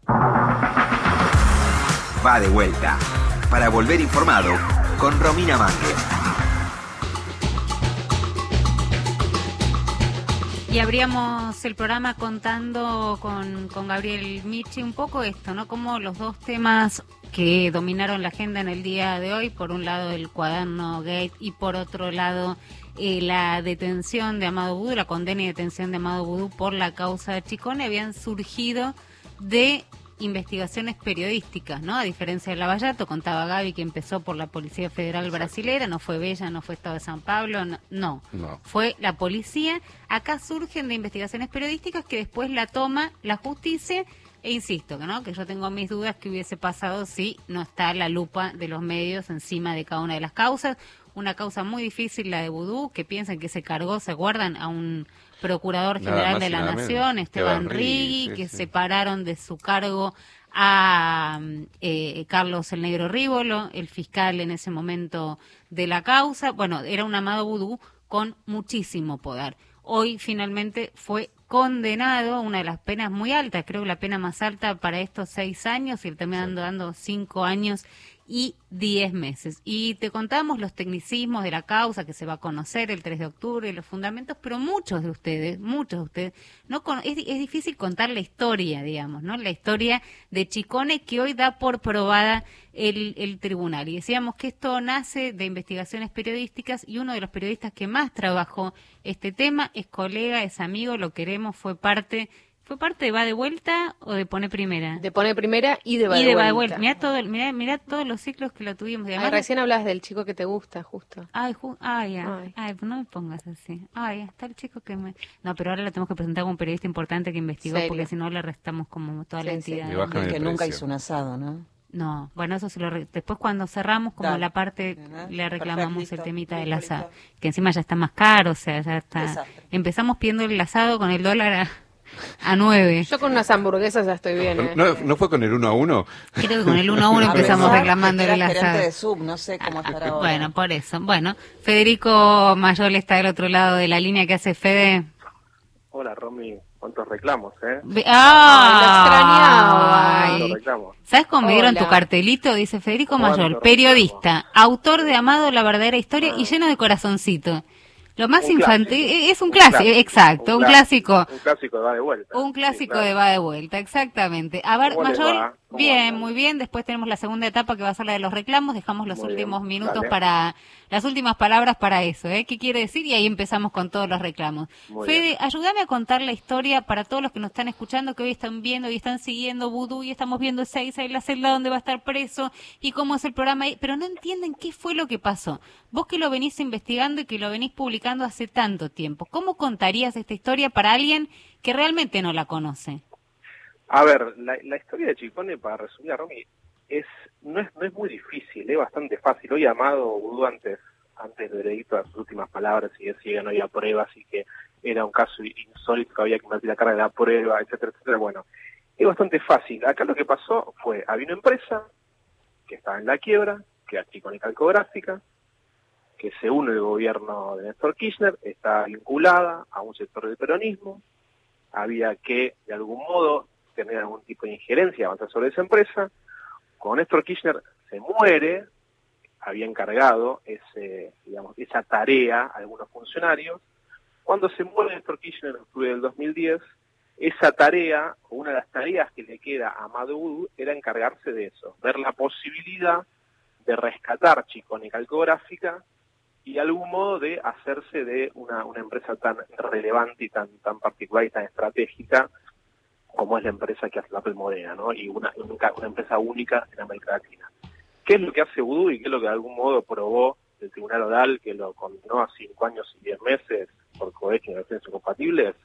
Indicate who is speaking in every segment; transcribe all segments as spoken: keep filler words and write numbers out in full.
Speaker 1: Va de vuelta, para volver informado con Romina Mangel.
Speaker 2: Y abríamos el programa contando con, con Gabriel Michi un poco esto, ¿no? Como los dos temas que dominaron la agenda en el día de hoy, por un lado el cuaderno Gate y por otro lado eh, la detención de Amado Vudú, la condena y detención de Amado Vudú por la causa de Chicone, habían surgido de investigaciones periodísticas, ¿no? A diferencia de Lavallato, contaba Gaby que empezó por la Policía Federal Brasilera, no fue Bella, no fue Estado de San Pablo, no, no,
Speaker 3: No.
Speaker 2: fue la policía. Acá surgen de investigaciones periodísticas que después la toma la justicia, e insisto, ¿no? Que yo tengo mis dudas que hubiese pasado si no está la lupa de los medios encima de cada una de las causas. Una causa muy difícil, la de Vudú, que piensan que se cargó, se guardan a un procurador
Speaker 3: Nada
Speaker 2: general
Speaker 3: más
Speaker 2: de
Speaker 3: y
Speaker 2: la
Speaker 3: nada
Speaker 2: Nación,
Speaker 3: menos.
Speaker 2: Esteban
Speaker 3: Esteban
Speaker 2: Rigui,
Speaker 3: Rigui, sí,
Speaker 2: que
Speaker 3: sí.
Speaker 2: separaron de su cargo a eh, Carlos el Negro Rívolo, el fiscal en ese momento de la causa. Bueno, era un Amado Vudú con muchísimo poder. Hoy finalmente fue condenado, una de las penas muy altas, creo que la pena más alta para estos seis años, y le terminan dando cinco años y diez meses. Y te contamos los tecnicismos de la causa que se va a conocer el tres de octubre, los fundamentos, pero muchos de ustedes, muchos de ustedes, no con, es, es difícil contar la historia, digamos, ¿no? La historia de Chicone que hoy da por probada el, el tribunal. Y decíamos que esto nace de investigaciones periodísticas, y uno de los periodistas que más trabajó este tema es colega, es amigo, lo queremos, fue parte... ¿Fue parte de Va de Vuelta o de Pone Primera?
Speaker 4: De Pone Primera y de Va
Speaker 2: y
Speaker 4: de
Speaker 2: de
Speaker 4: Vuelta.
Speaker 2: Va de Vuelta. Mirá, todo, mirá, mirá todos los ciclos que lo tuvimos. Y
Speaker 4: Ay,
Speaker 2: además,
Speaker 4: recién hablabas del chico que te gusta, justo.
Speaker 2: Ay, ju ay, ay,
Speaker 4: Ay.
Speaker 2: ay, no me pongas así. Ay, está el chico que me... No, pero ahora lo tenemos que presentar como un periodista importante que investigó,
Speaker 4: ¿Serio?
Speaker 2: porque si no le restamos como toda la
Speaker 4: Sí, sí.
Speaker 2: entidad.
Speaker 3: Le bajan
Speaker 5: El
Speaker 3: el
Speaker 5: que nunca
Speaker 3: precio.
Speaker 5: hizo un asado, ¿no?
Speaker 2: No, bueno, eso se lo... Re después cuando cerramos, como
Speaker 5: Dale.
Speaker 2: la parte,
Speaker 5: Ajá.
Speaker 2: le reclamamos
Speaker 5: Perfecto,
Speaker 2: el temita
Speaker 5: listo,
Speaker 2: del asado.
Speaker 5: listo.
Speaker 2: Que encima ya está más caro, o sea, ya está...
Speaker 5: Desastre.
Speaker 2: Empezamos pidiendo el asado con el dólar a, a nueve.
Speaker 4: Yo con unas hamburguesas ya estoy bien, ¿eh?
Speaker 3: ¿No, ¿No fue con el uno a uno?
Speaker 2: Creo que con el uno a uno
Speaker 5: A
Speaker 2: empezamos
Speaker 5: pesar
Speaker 2: reclamando
Speaker 5: de que
Speaker 2: el
Speaker 5: era gerente
Speaker 2: asado.
Speaker 5: de sub, no sé cómo estará ahora.
Speaker 2: Bueno, por eso. Bueno, Federico Mayol está del otro lado de la línea. ¿Qué hace Fede?
Speaker 6: Hola, Romy. ¿Cuántos reclamos, eh?
Speaker 2: Ve-
Speaker 4: extrañaba.
Speaker 2: ¡Ay!
Speaker 6: ¿Cuántos reclamos?
Speaker 2: ¿Sabes cómo me dieron
Speaker 4: Hola.
Speaker 2: tu cartelito? Dice Federico
Speaker 6: ¿Cuánto
Speaker 2: Mayol,
Speaker 6: reclamo?
Speaker 2: periodista, autor de Amado, la verdadera historia, y lleno de corazoncito. Lo más
Speaker 6: Un
Speaker 2: infantil,
Speaker 6: clásico.
Speaker 2: es un clásico, exacto, un clásico.
Speaker 6: Un clásico de Va de Vuelta.
Speaker 2: Un clásico
Speaker 6: Sí, claro.
Speaker 2: de Va de Vuelta, exactamente. A ver,
Speaker 6: ¿Cómo les
Speaker 2: Mayol,
Speaker 6: va? ¿Cómo
Speaker 2: bien,
Speaker 6: andan?
Speaker 2: muy bien. Después tenemos la segunda etapa que va a ser la de los reclamos. Dejamos los
Speaker 6: Muy
Speaker 2: últimos
Speaker 6: bien,
Speaker 2: minutos
Speaker 6: dale.
Speaker 2: para, las últimas palabras para eso, ¿eh? ¿Qué quiere decir? Y ahí empezamos con todos los reclamos.
Speaker 6: Muy
Speaker 2: Fede,
Speaker 6: bien.
Speaker 2: ayúdame a contar la historia para todos los que nos están escuchando, que hoy están viendo y están siguiendo Vudú y estamos viendo Seiza y la celda donde va a estar preso y cómo es el programa ahí, pero no entienden qué fue lo que pasó. Vos que lo venís investigando y que lo venís publicando hace tanto tiempo, ¿cómo contarías esta historia para alguien que realmente no la conoce?
Speaker 6: A ver, la, la historia de Chicone, para resumir a Romy, es, no es no es muy difícil, es bastante fácil. Hoy Amado Vudú, antes, antes del veredicto, de sus últimas palabras, y decía que no había pruebas y que era un caso insólito, que había que invertir la carga de la prueba, etcétera, etcétera. Bueno, es bastante fácil. Acá lo que pasó fue, había una empresa que estaba en la quiebra, que era Chicone Calcográfica, que según el gobierno de Néstor Kirchner está vinculada a un sector del peronismo. Había que, de algún modo, tener algún tipo de injerencia, avanzar sobre esa empresa. Cuando Néstor Kirchner se muere, había encargado ese, digamos, esa tarea a algunos funcionarios. Cuando se muere Néstor Kirchner en octubre del dos mil diez, esa tarea, o una de las tareas que le queda a Amado Vudú, era encargarse de eso, ver la posibilidad de rescatar Chicone Calcográfica y de algún modo de hacerse de una, una empresa tan relevante y tan, tan particular y tan estratégica como es la empresa que hace la Pelmorena, ¿no? Y una, una, una empresa única en América Latina. ¿Qué es lo que hace Vudú y qué es lo que de algún modo probó el Tribunal Oral, que lo condenó a cinco años y diez meses por cohecho y negociaciones incompatibles?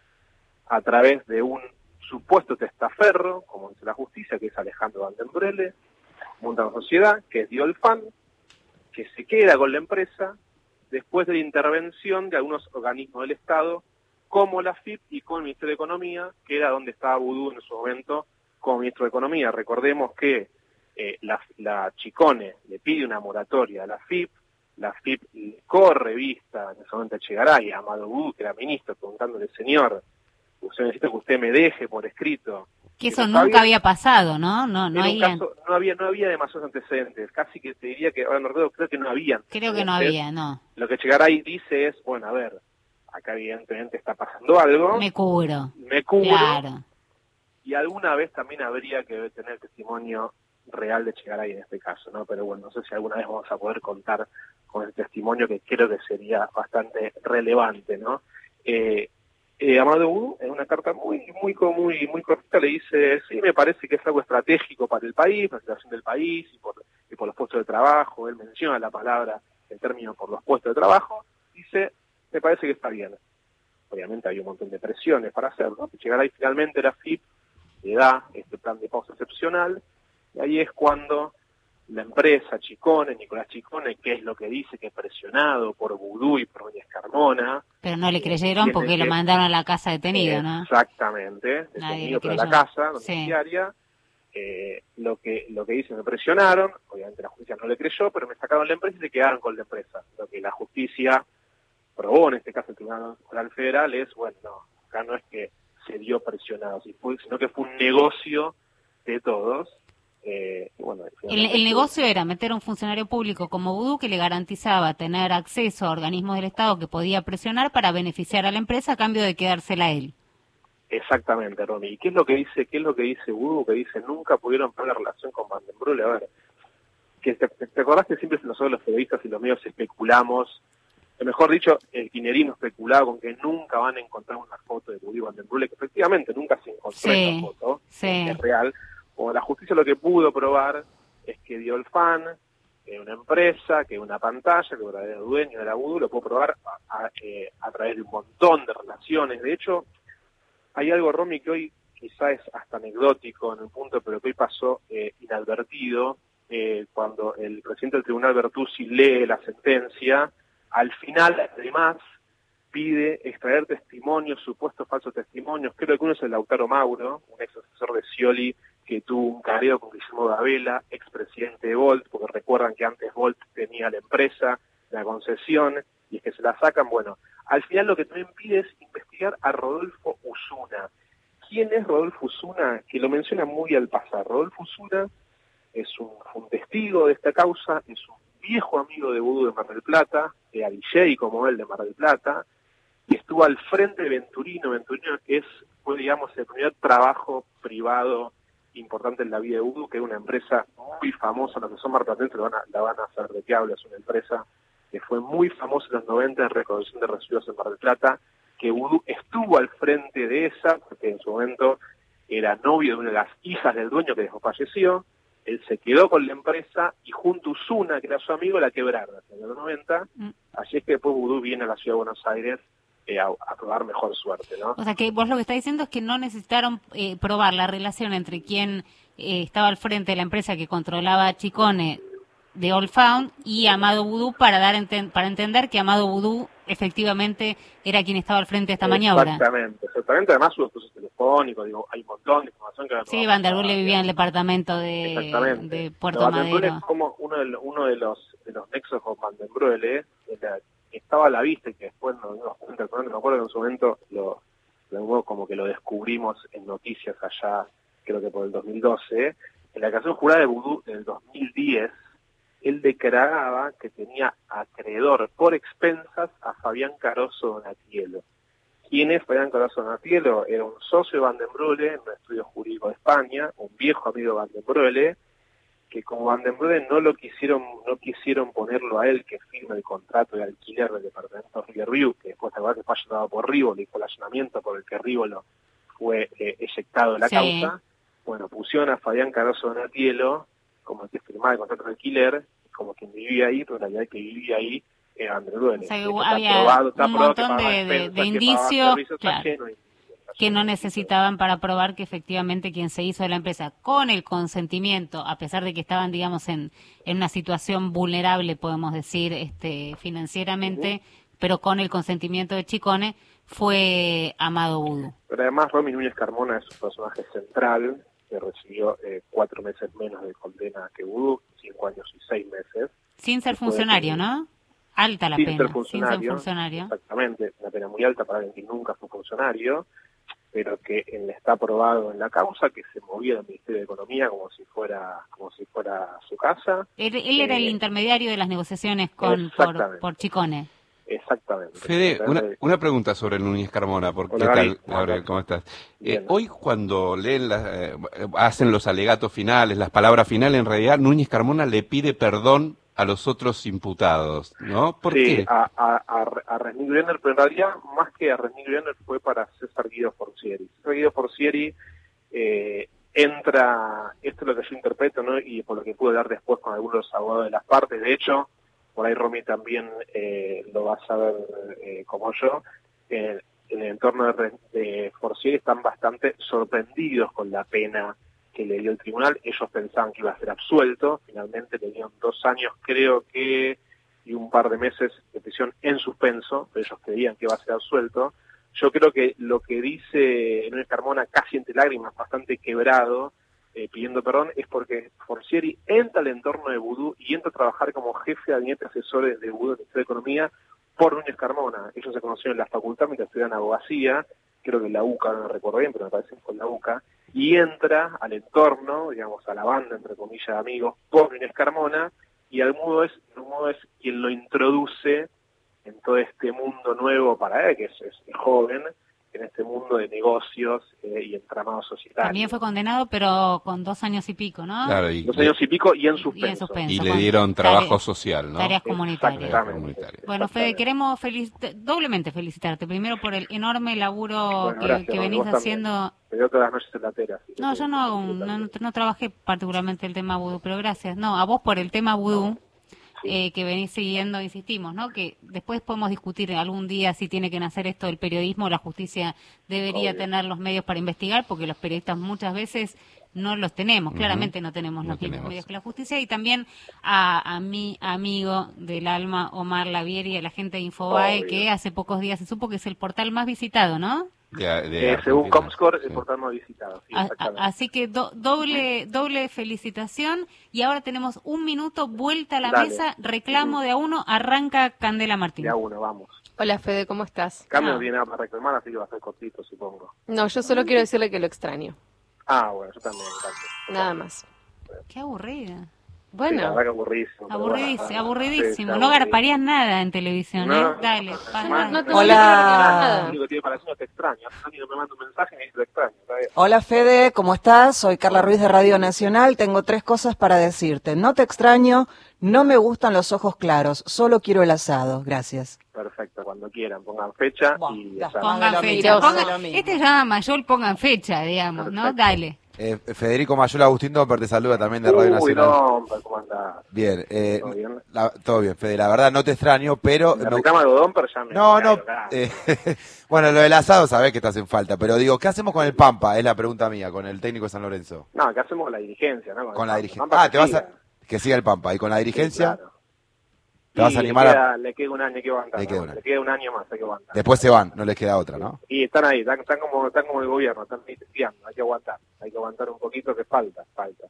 Speaker 6: A través de un supuesto testaferro, como dice la justicia, que es Alejandro Van den Brele, monta una sociedad, que es Diolfan, que se queda con la empresa después de la intervención de algunos organismos del Estado, como la F I P y con el Ministerio de Economía, que era donde estaba Vudú en su momento como ministro de Economía. Recordemos que eh, la, la Chicone le pide una moratoria a la F I P, la F I P le corre vista en ese momento a Echegaray, a Amado Vudú, que era ministro, preguntándole, señor, usted necesita que usted me deje por escrito
Speaker 2: Que eso nunca había, había pasado, ¿no? No, no había...
Speaker 6: Caso, no había, no había demasiados antecedentes. Casi que te diría que, ahora no recuerdo, creo que no había.
Speaker 2: Creo que no había, no.
Speaker 6: Lo que Chegaray dice es, bueno, a ver, acá evidentemente está pasando algo.
Speaker 2: Me cubro.
Speaker 6: Me cubro.
Speaker 2: Claro.
Speaker 6: Y alguna vez también habría que tener testimonio real de Chegaray en este caso, ¿no? Pero bueno, no sé si alguna vez vamos a poder contar con el testimonio, que creo que sería bastante relevante, ¿no? Eh, Eh, Amado Boudou, en una carta muy muy muy muy cortita, le dice, sí, me parece que es algo estratégico para el país, para la situación del país y por, y por los puestos de trabajo. Él menciona la palabra, el término por los puestos de trabajo, dice, me parece que está bien. Obviamente hay un montón de presiones para hacerlo. Chegaray finalmente la F I P le da este plan de pausa excepcional, y ahí es cuando la empresa Chicone, Nicolás Chicone, que es lo que dice, que es presionado por Boudou y por Núñez Carmona.
Speaker 2: Pero no le creyeron porque que... lo mandaron a la casa detenido, ¿no?
Speaker 6: Exactamente, detenido para la casa domiciliaria. Sí. Eh, lo que lo que dicen, me presionaron, obviamente la justicia no le creyó, pero me sacaron la empresa y se quedaron con la empresa. Lo que la justicia probó, en este caso el Tribunal Oral Federal, es, bueno, no, acá no es que se dio presionado, sino que fue un negocio de todos. Eh, bueno,
Speaker 2: el, el negocio era meter a un funcionario público como Boudou, que le garantizaba tener acceso a organismos del Estado que podía presionar para beneficiar a la empresa a cambio de quedársela a él.
Speaker 6: Exactamente, Romy. ¿Y qué es lo que dice qué es lo que dice Boudou? Que dice, nunca pudieron poner relación con Van den Broele. A ver, que te, te acordás que siempre nosotros los periodistas y los medios especulamos, o mejor dicho, el kirchnerismo especulaba con que nunca van a encontrar una foto de Boudou y Van den Broele, que efectivamente nunca se encontró
Speaker 2: sí,
Speaker 6: esa foto,
Speaker 2: sí.
Speaker 6: es real. O la justicia lo que pudo probar es que Diolfan, que es una empresa, que es una pantalla, que el verdadero dueño era Boudou, lo pudo probar a, a, eh, a través de un montón de relaciones. De hecho, hay algo, Romy, que hoy quizá es hasta anecdótico en un punto, pero que hoy pasó eh, inadvertido, eh, cuando el presidente del tribunal, Bertuzzi, lee la sentencia. Al final, además, pide extraer testimonios, supuestos falsos testimonios. Creo que uno es el Lautaro Mauro, un ex asesor de Scioli, que tuvo un careo con Guillermo Gabela, expresidente de Volt, porque recuerdan que antes Volt tenía la empresa, la concesión, y es que se la sacan. Bueno, al final lo que también pide es investigar a Rodolfo Usuna. ¿Quién es Rodolfo Usuna? Que lo menciona muy al pasar. Rodolfo Usuna es un, un testigo de esta causa, es un viejo amigo de Boudou de Mar del Plata, de D J como él de Mar del Plata, y estuvo al frente de Venturino. Venturino es, fue, digamos, el primer trabajo privado importante en la vida de Boudou, que es una empresa muy famosa, los que son marplatenses la van a, la van a hacer de qué hablo, es una empresa que fue muy famosa en los noventa en recolección de residuos en Mar del Plata, que Boudou estuvo al frente de esa, porque en su momento era novio de una de las hijas del dueño que después falleció. Él se quedó con la empresa y junto a Usuna, que era su amigo, la quebraron en los noventa. Mm. Así es que después Boudou viene a la ciudad de Buenos Aires eh, a, a probar mejor suerte, ¿no?
Speaker 2: O sea que vos lo que estás diciendo es que no necesitaron eh, probar la relación entre quien eh, estaba al frente de la empresa que controlaba Chicone de All Found y Amado Boudou para dar enten para entender que Amado Boudou efectivamente era quien estaba al frente de esta maniobra.
Speaker 6: Exactamente, exactamente. Además hubo esposos telefónicos, digo, hay un montón de información que...
Speaker 2: Sí, Van den Broele vivía en el departamento de, de Puerto
Speaker 6: no,
Speaker 2: Madero.
Speaker 6: Van den Broele es como uno de, los, uno de los de los nexos con Van den Broele, que estaba a la vista y que después nos dimos cuenta, me acuerdo que en su momento lo, lo como que lo descubrimos en noticias allá, creo que por el dos mil doce, en la canción jurada de Boudou del dos mil diez, él declaraba que tenía acreedor por expensas a Fabián Caroso Donatiello. ¿Quién es Fabián Caroso Donatiello? Era un socio de Van den Broele en un estudio jurídico de España, un viejo amigo de Van den Broele, que como Van den Broele no lo quisieron, no quisieron ponerlo a él que firme el contrato de alquiler del departamento Riverview, que después te acuerdas que fue allanado por Rivolo y fue el allanamiento por el que Rivolo fue eh, eyectado de la sí. causa. Bueno, pusieron a Fabián Caroso Donatiello como el que firmaba el contrato de alquiler, como quien vivía ahí, pero la realidad es que vivía ahí en Van den Broele.
Speaker 2: O sea, había probado, un montón de, de, de indicios, claro, que no necesitaban para probar que efectivamente quien se hizo de la empresa con el consentimiento, a pesar de que estaban, digamos, en, en una situación vulnerable, podemos decir, este financieramente, uh-huh. pero con el consentimiento de Chicone, fue Amado Boudou.
Speaker 6: Pero además Romy Núñez Carmona es un personaje central, que recibió eh, cuatro meses menos de condena que Boudou, cinco años y seis meses.
Speaker 2: Sin ser funcionario, ¿no? Alta la
Speaker 6: sin
Speaker 2: pena.
Speaker 6: Ser funcionario,
Speaker 2: sin ser funcionario.
Speaker 6: Exactamente, una pena muy alta para alguien que nunca fue funcionario. pero que él está aprobado en la causa, que se movía del Ministerio de Economía como si fuera como si fuera su casa.
Speaker 2: Él, él era
Speaker 6: eh,
Speaker 2: el intermediario de las negociaciones con por, por Chicone.
Speaker 6: Exactamente.
Speaker 3: Fede, una, una pregunta sobre Núñez Carmona, porque
Speaker 6: Hola,
Speaker 3: ¿qué
Speaker 6: Gaby.
Speaker 3: tal, Gabriel? ¿Cómo estás? Eh,
Speaker 6: Bien.
Speaker 3: hoy cuando leen la, eh, hacen los alegatos finales, las palabras finales, en realidad Núñez Carmona le pide perdón a los otros imputados, ¿no? ¿Por
Speaker 6: sí,
Speaker 3: qué?
Speaker 6: a, a, a, a Resnick Brenner, pero en realidad más que a Resnick Brenner fue para César Guido Forcieri. César Guido Forcieri eh, entra, esto es lo que yo interpreto, ¿no? Y por lo que pude hablar después con algunos de los abogados de las partes, de hecho, por ahí Romy también eh, lo va a saber eh, como yo, eh, en el entorno de, de Forcieri están bastante sorprendidos con la pena que le dio el tribunal. Ellos pensaban que iba a ser absuelto, finalmente le dieron dos años, creo que, y un par de meses de prisión en suspenso, pero ellos creían que iba a ser absuelto. Yo creo que lo que dice Núñez Carmona, casi entre lágrimas, bastante quebrado, eh, pidiendo perdón, es porque Forcieri entra al entorno de Vudú y entra a trabajar como jefe de gabinete asesores de Vudú en el Ministerio de Economía por Núñez Carmona. Ellos se conocieron en la facultad mientras estudiaban abogacía, creo que en la UCA, no recuerdo bien, pero me parece que fue en la UCA, y entra al entorno, digamos, a la banda, entre comillas, de amigos, por Núñez Carmona, y de algún modo es, de algún modo es quien lo introduce en todo este mundo nuevo para él, que es, es joven, en este mundo de negocios eh, y entramados societarios.
Speaker 2: También fue condenado, pero con dos años y pico, ¿no?
Speaker 3: Claro, y,
Speaker 6: Dos años y pico y en suspenso.
Speaker 2: Y en suspenso.
Speaker 3: y le
Speaker 2: con
Speaker 3: dieron trabajo
Speaker 2: tareas-
Speaker 3: social, ¿no?
Speaker 2: Tareas comunitarias.
Speaker 6: Exactamente.
Speaker 3: Comunitario.
Speaker 2: Bueno, Fede, queremos felici- doblemente felicitarte. Primero por el enorme laburo
Speaker 6: Bueno,
Speaker 2: que,
Speaker 6: gracias,
Speaker 2: que
Speaker 6: Romy,
Speaker 2: venís
Speaker 6: vos también.
Speaker 2: haciendo.
Speaker 6: Me dio todas las noches en la tela. así que
Speaker 2: No,
Speaker 6: te-
Speaker 2: yo no, hago un- no, no, no trabajé particularmente el tema vudú, pero gracias. No, a vos por el tema vudú. Eh, que venís siguiendo, insistimos, ¿no? Que después podemos discutir algún día si tiene que nacer esto del periodismo, la justicia debería
Speaker 6: Obvio.
Speaker 2: tener los medios para investigar, porque los periodistas muchas veces no los tenemos,
Speaker 3: Ujú.
Speaker 2: claramente no tenemos
Speaker 3: No
Speaker 2: los mismos
Speaker 3: tenemos.
Speaker 2: medios que la justicia, y también a, a mi amigo del alma, Omar Lavieri, y a la gente de Infobae,
Speaker 6: Obvio.
Speaker 2: que hace pocos días se supo que es el portal más visitado, ¿no?
Speaker 3: De- de
Speaker 6: Eh, según
Speaker 3: Argentina.
Speaker 6: Comscore,
Speaker 3: Sí.
Speaker 6: el portal más visitado. Sí,
Speaker 2: A- a-
Speaker 6: exactamente.
Speaker 2: así que do- doble doble felicitación, y ahora tenemos un minuto, vuelta a la
Speaker 6: Dale.
Speaker 2: mesa, reclamo de a uno, arranca Candela Martín.
Speaker 6: De a uno, vamos.
Speaker 4: Hola Fede, ¿cómo estás?
Speaker 6: Cambio
Speaker 2: Ah.
Speaker 6: no tiene nada para reclamar, así que va a ser cortito, supongo.
Speaker 4: No, yo solo quiero decirle que lo extraño.
Speaker 6: Ah, bueno, yo también, gracias.
Speaker 4: Nada más.
Speaker 2: Qué aburrida.
Speaker 6: Sí, la
Speaker 4: Bueno,
Speaker 6: verdad que aburridísimo. pero
Speaker 2: Aburridísimo,
Speaker 6: bueno,
Speaker 2: aburridísimo.
Speaker 6: sí,
Speaker 2: No
Speaker 6: está
Speaker 2: garparías nada en televisión,
Speaker 6: No.
Speaker 2: ¿eh? Dale. pa-
Speaker 6: aburrido.
Speaker 4: no tengo
Speaker 5: Hola.
Speaker 4: nada.
Speaker 6: Lo único que tiene para decirme es que te extraño. Hace años me manda un mensaje y me dice te extraño. Está bien.
Speaker 5: Hola Fede, ¿cómo estás? Soy Carla Ruiz de Radio Nacional. Tengo tres cosas para decirte. No te extraño, no me gustan los ojos claros, solo quiero el asado. Gracias.
Speaker 6: Perfecto, cuando quieran, pongan fecha
Speaker 5: Buah,
Speaker 6: y
Speaker 5: ya.
Speaker 6: ya está.
Speaker 2: Pongan
Speaker 5: lo
Speaker 2: fecha.
Speaker 4: mismo,
Speaker 2: pongan-
Speaker 5: lo mismo.
Speaker 2: este se llama Mayol, pongan fecha, digamos, ¿no?
Speaker 6: Perfecto.
Speaker 2: Dale.
Speaker 7: Eh, Federico Mayol, Agustín Domper te saluda también de Radio
Speaker 6: Uy,
Speaker 7: Nacional.
Speaker 6: no, hombre, ¿cómo andás?
Speaker 7: Bien, eh,
Speaker 6: ¿Todo bien?
Speaker 7: la- todo bien, Fede. La verdad no te extraño, pero...
Speaker 6: Me
Speaker 7: me-
Speaker 6: reclama algodón, pero ya me...
Speaker 7: No,
Speaker 6: me
Speaker 7: no.
Speaker 6: caigo acá.
Speaker 7: eh, bueno, lo del asado sabés que estás en falta, pero digo, ¿qué hacemos con el Pampa? Es la pregunta mía, con el técnico de San Lorenzo.
Speaker 6: No, acá hacemos con la dirigencia, ¿no?
Speaker 7: Con la
Speaker 6: el
Speaker 7: dirigencia.
Speaker 6: Pampa
Speaker 7: Ah,
Speaker 6: que
Speaker 7: te vas a...
Speaker 6: siga.
Speaker 7: Que siga el Pampa. ¿Y con la
Speaker 6: Sí,
Speaker 7: dirigencia?
Speaker 6: claro.
Speaker 7: ¿Te vas
Speaker 6: Y
Speaker 7: a animar
Speaker 6: le
Speaker 7: a...?
Speaker 6: queda, le queda un año, hay que aguantar.
Speaker 7: Le queda
Speaker 6: ¿no?
Speaker 7: un año.
Speaker 6: Le queda un año más, hay que aguantar.
Speaker 7: Después se van, no les queda otra, ¿no?
Speaker 6: Y están ahí, están, están como están como el gobierno, están ahí testeando, hay que aguantar, hay que aguantar un poquito que falta, falta.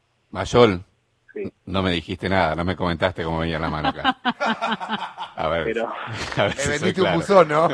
Speaker 3: Mayol,
Speaker 6: Sí,
Speaker 3: no me dijiste nada, no me comentaste cómo venía la mano acá. A ver,
Speaker 6: pero
Speaker 3: a ver
Speaker 7: Me
Speaker 3: si soy
Speaker 7: vendiste un
Speaker 3: claro.
Speaker 7: buzón, ¿no?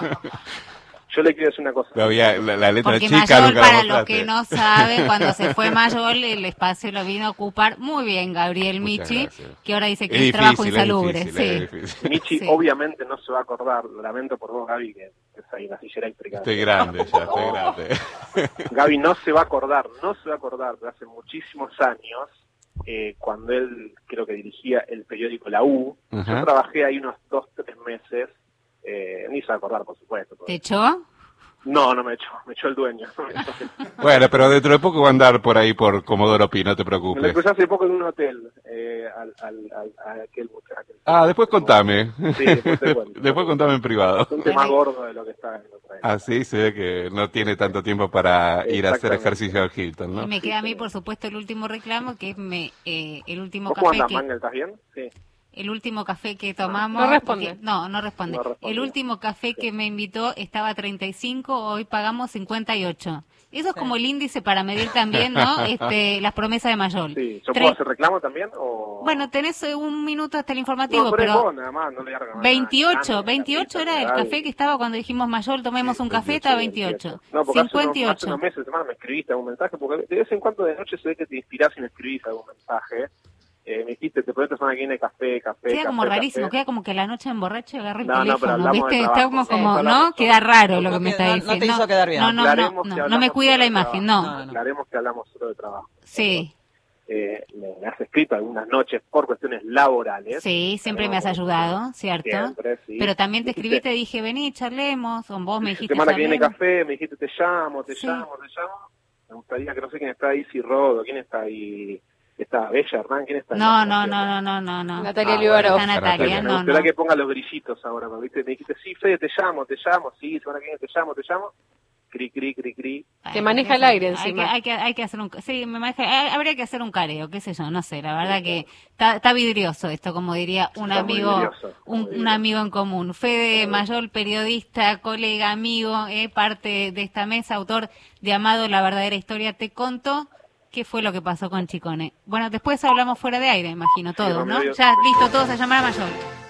Speaker 6: yo le quiero decir una cosa.
Speaker 3: No había- la, la letra
Speaker 2: Porque
Speaker 3: chica
Speaker 2: Mayol,
Speaker 3: nunca la
Speaker 2: para los
Speaker 3: mostraste.
Speaker 2: que no saben, cuando se fue Mayol, el espacio lo vino a ocupar muy bien Gabriel
Speaker 3: Muchas
Speaker 2: Michi,
Speaker 3: gracias.
Speaker 2: que ahora dice que
Speaker 3: Es
Speaker 2: es, trabajo
Speaker 3: difícil, es
Speaker 2: insalubre.
Speaker 3: difícil, es
Speaker 2: Sí.
Speaker 3: difícil.
Speaker 6: Michi
Speaker 2: Sí.
Speaker 6: obviamente no se va a acordar, lo lamento por vos, Gaby, que es ahí la silla eléctrica.
Speaker 3: Estoy grande ya, estoy grande.
Speaker 6: Gaby no se va a acordar, no se va a acordar, pero hace muchísimos años, eh, cuando él creo que dirigía el periódico La U,
Speaker 3: Ajá.
Speaker 6: yo trabajé ahí unos dos, tres meses, eh, ni se va a acordar, por supuesto.
Speaker 2: ¿Te echó?
Speaker 6: No, no me echó, me echó el dueño.
Speaker 3: Bueno, pero dentro de poco va a andar por ahí por Comodoro Pi, no te
Speaker 6: Me lo
Speaker 3: preocupes.
Speaker 6: crucé hace poco en un hotel, eh, al, al, al, a aquel muchacho.
Speaker 3: Ah, después contame.
Speaker 6: Sí, después te cuento.
Speaker 3: Después contame en privado.
Speaker 6: Es un tema gordo de lo que está en otra época.
Speaker 3: Así se ve que no tiene tanto tiempo para ir a hacer
Speaker 6: Exactamente.
Speaker 3: ejercicio al Hilton, ¿no?
Speaker 2: Y me queda a mí, por supuesto, el último reclamo, que es me, eh, el último
Speaker 6: ¿Vos cómo
Speaker 2: café
Speaker 6: andás,
Speaker 2: que...
Speaker 6: Mangel? ¿Estás bien? Sí.
Speaker 2: el último café que tomamos...
Speaker 4: No responde.
Speaker 2: porque- no, no responde.
Speaker 6: No responde.
Speaker 2: El último café que me invitó estaba a treinta y cinco, hoy pagamos cincuenta y ocho. Eso es como el índice para medir también, ¿no? Este, las promesas de Mayol.
Speaker 6: Sí, ¿yo
Speaker 2: Tre-
Speaker 6: puedo hacer reclamo también? O...
Speaker 2: Bueno, tenés eh, un minuto hasta el informativo,
Speaker 6: no, pero,
Speaker 2: pero...
Speaker 6: vos, nada más, no le hagas más
Speaker 2: veintiocho,
Speaker 6: nada.
Speaker 2: veintiocho
Speaker 6: Ganas,
Speaker 2: era el
Speaker 6: ganas,
Speaker 2: café que estaba cuando dijimos Mayol, tomemos un café, estaba veintiocho.
Speaker 6: No, porque hace unos,
Speaker 2: cincuenta y
Speaker 6: hace unos
Speaker 2: ocho.
Speaker 6: meses, semana me escribiste algún mensaje, porque de vez en cuando de noche se ve que te inspirás y me escribís algún mensaje. Eh, me dijiste, te prometo semana que viene café, café,
Speaker 2: Queda
Speaker 6: café,
Speaker 2: como rarísimo,
Speaker 6: café.
Speaker 2: queda como que a la noche emborracho y agarro el
Speaker 6: No, no, pero
Speaker 2: teléfono,
Speaker 6: hablamos de
Speaker 2: ¿viste? Está
Speaker 6: trabajo,
Speaker 2: como,
Speaker 6: sí,
Speaker 2: como
Speaker 6: hablamos-
Speaker 2: ¿no? Queda raro lo
Speaker 5: No
Speaker 2: que me
Speaker 5: te-
Speaker 2: está
Speaker 5: no- no
Speaker 2: diciendo.
Speaker 5: te hizo quedar bien.
Speaker 2: No, no,
Speaker 6: Aclaremos
Speaker 2: no,
Speaker 6: que
Speaker 2: no, no
Speaker 6: hablamos
Speaker 2: me cuida
Speaker 6: solo
Speaker 2: la
Speaker 6: de
Speaker 2: imagen,
Speaker 6: trabajo.
Speaker 2: no.
Speaker 5: No, no.
Speaker 6: Aclaremos que hablamos solo de trabajo.
Speaker 2: Sí,
Speaker 6: Eh, me, me has escrito algunas noches por cuestiones laborales.
Speaker 2: sí, siempre me has
Speaker 6: Tenemos-
Speaker 2: ayudado, ¿cierto?
Speaker 6: Siempre, sí.
Speaker 2: Pero también te
Speaker 6: Me
Speaker 2: escribí y
Speaker 6: dijiste,
Speaker 2: te dije, vení, charlemos, o vos me dijiste
Speaker 6: semana que viene
Speaker 2: charlemos.
Speaker 6: café, me dijiste te llamo, te
Speaker 2: Sí.
Speaker 6: llamo, te llamo. Me gustaría que no sé quién está ahí, si Rodo, quién está ahí, está Bella Hernán, quién está ahí.
Speaker 2: No, no, no, no, no, no, no.
Speaker 4: Natalia
Speaker 6: Ah,
Speaker 4: Libarov.
Speaker 2: Está Natalia,
Speaker 6: Me
Speaker 2: no,
Speaker 6: gustaría
Speaker 2: no.
Speaker 6: que ponga los grillitos ahora, ¿no? ¿Viste? Me dijiste, sí, Fede, te llamo, te llamo, sí, semana que viene te llamo, te llamo. Cri, cri, cri, cri.
Speaker 4: Que maneja el aire
Speaker 2: hay
Speaker 4: encima.
Speaker 2: Que, hay, que, hay que hacer un... Sí, me maneja, hay- habría que hacer un careo, qué sé yo, no sé. La verdad que está, está vidrioso esto, como diría un
Speaker 6: Está muy
Speaker 2: amigo
Speaker 6: vidrioso, está
Speaker 2: un,
Speaker 6: muy
Speaker 2: un
Speaker 6: vidrioso.
Speaker 2: amigo en común. Fede Mayol, periodista, colega, amigo, eh, parte de esta mesa, autor de Amado, la verdadera historia, te contó qué fue lo que pasó con Chicone. Bueno, después hablamos fuera de aire, imagino, todos,
Speaker 6: Romeo,
Speaker 2: ¿no?
Speaker 6: Dios.
Speaker 2: Ya, listo, todos a llamar a Mayol.